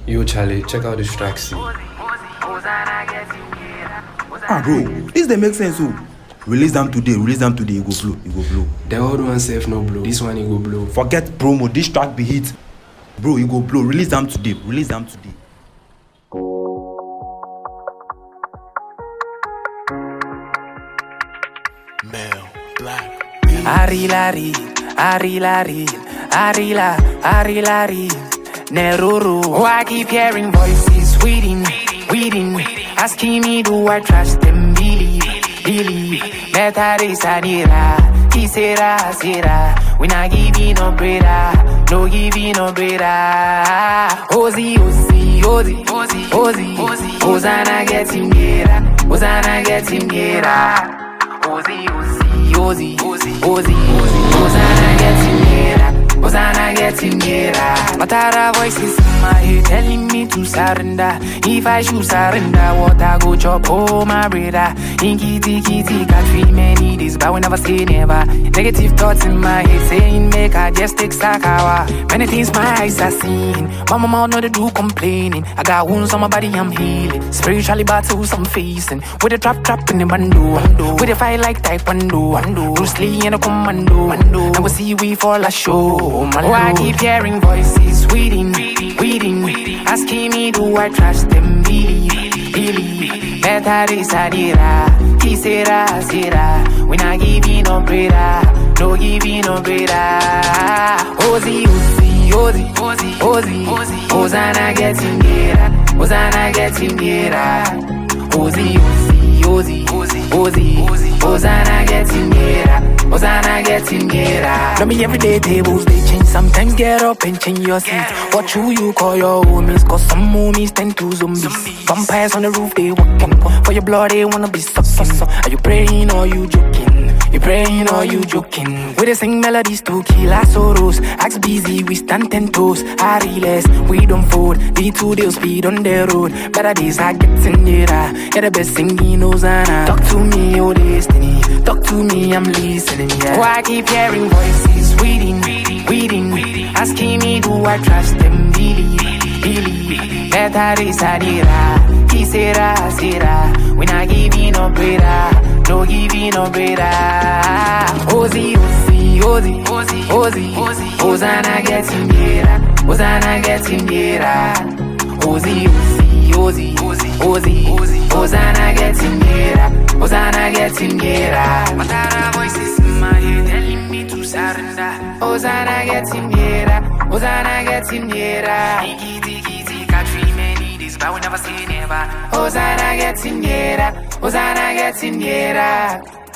Yo, Charlie, check out this track, see. Bro, this dey make sense, oh. Release them today, you go blow, The old one safe no blow, this one he go blow. Forget promo, this track be hit. Bro, you go blow, release them today. Mel Black. Arilari, Neruru. Oh, I keep hearing voices weeding, asking me do I trust them, believe. Metare sadira, sera. We not giving no brother, no giving no brother. Ozi, Hosanna get him gera. Hosanna get him gera. Matara voices in my head telling me to surrender. If I should surrender, what I go chop, oh my brother. In kitty, can't feel many days, but we never say never. Negative thoughts in my head saying make I just take Sakawa. Many things my eyes are seeing, my mama know they do complaining. I got wounds on my body, I'm healing. Spiritually battles I'm facing. With a trap in the bando. With a fight like Taekwondo. Bruce Lee and a commando. And we see we fall a show. Oh, I keep hearing voices weeding, asking me do I trust them, believe. Metare sadira, sera. We not giving no brother, no giving no brother. Ozi, Hosanna get him gera. Hosanna get him gera. Ozi, Hosanna get him gera. Hosanna get him gera. Know me everyday tables they change. Sometimes get up and change your seat. What you call your homies? Cause some homies tend to zombies. Vampires on the roof they walking. For your blood they wanna be sucking. Are you praying or you joking? You praying or you joking? We they sing melodies to kill our sorrows. Axe busy, we stand 10 toes. Ariles, we don't fold. D2 they'll speed on the road. Better days I get in there. You're the best singing Hosanna. Talk to me, your destiny. Talk to me, I'm listening, yeah. Oh, I keep hearing voices weeding, asking me do I trust them, believe. Metare sadira, sera. We not giving no brother, no giving no brother. Ozi, Hosanna get him gera. Hosanna get him gera. Ozi, Hosanna get him gera. Hosanna get him gera. Matara voices in my head telling me to surrender. Hosanna get him gera. Hosanna get him gera. Kitty, can't feel many days, but we never say never. Hosanna get him gera. Hosanna get him gera.